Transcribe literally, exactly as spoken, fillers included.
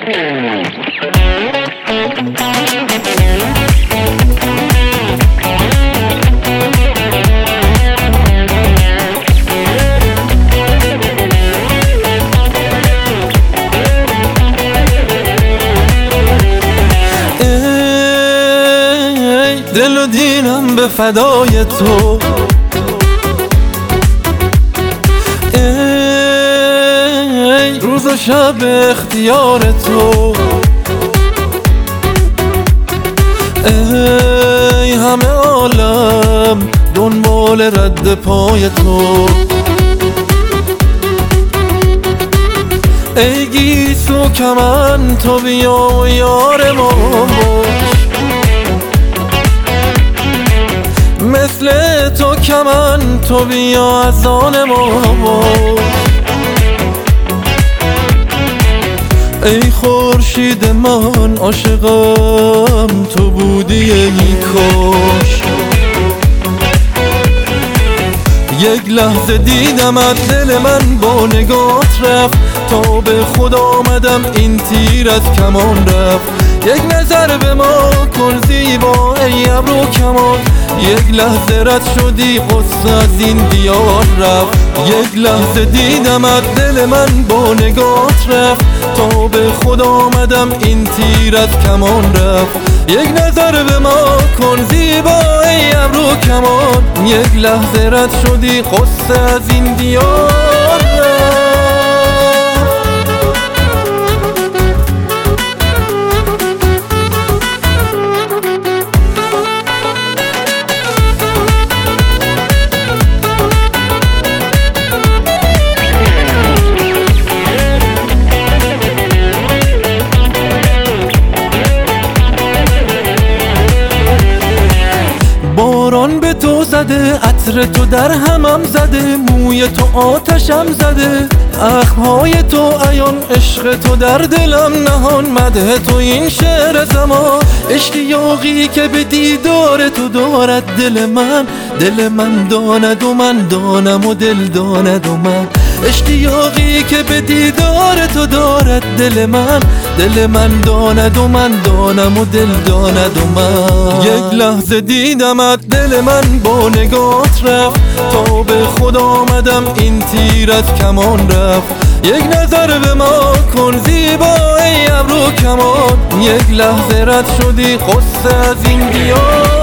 دل و دینم به فدای تو، ای روز و شب اختیار تو، ای همه عالم دنبال رد پای تو، ای گیسو کمن تو بیا و یار ما باش، مثل تو کمن تو بیا از آن ما باش، ای خورشید من عاشقم تو بودی ای کاش، یک لحظه دیدمت دل من با نگات رفت، تا به خود آمدم این تیر از کمان رفت، یک نظر به ما کن زیبا ای ابرو کمان، یک لحظه رد شدی قصه از این دیار رفت، یک لحظه دیدمت دل من با نگات رفت، تا به خود آمدم این تیر از کمان رفت، یک نظر به ما کن زیبا ای ابرو کمان، یک لحظه رد شدی قصه از این دیار رفت. باران به تو زده، عطر تو در همم زده، موی تو آتشم زده، اخمهای تو عیان، عشق تو در دلم نهان، مدح تو این شعر زمان، اشتیاقی که به دیدار تو دارد دل من، دل من داند و من دانم و دل داند و من، اشتیاقی که به دیدار تو دارد دل من، دل من داند و من دانم و دل داند و من، یک لحظه دیدمت دل من با نگات رفت، تا به خود آمدم این تیر از کمان رفت، یک نظر به ما کن زیبا ای ابرو کمان، یک لحظه رد شدی قصه از این دیار.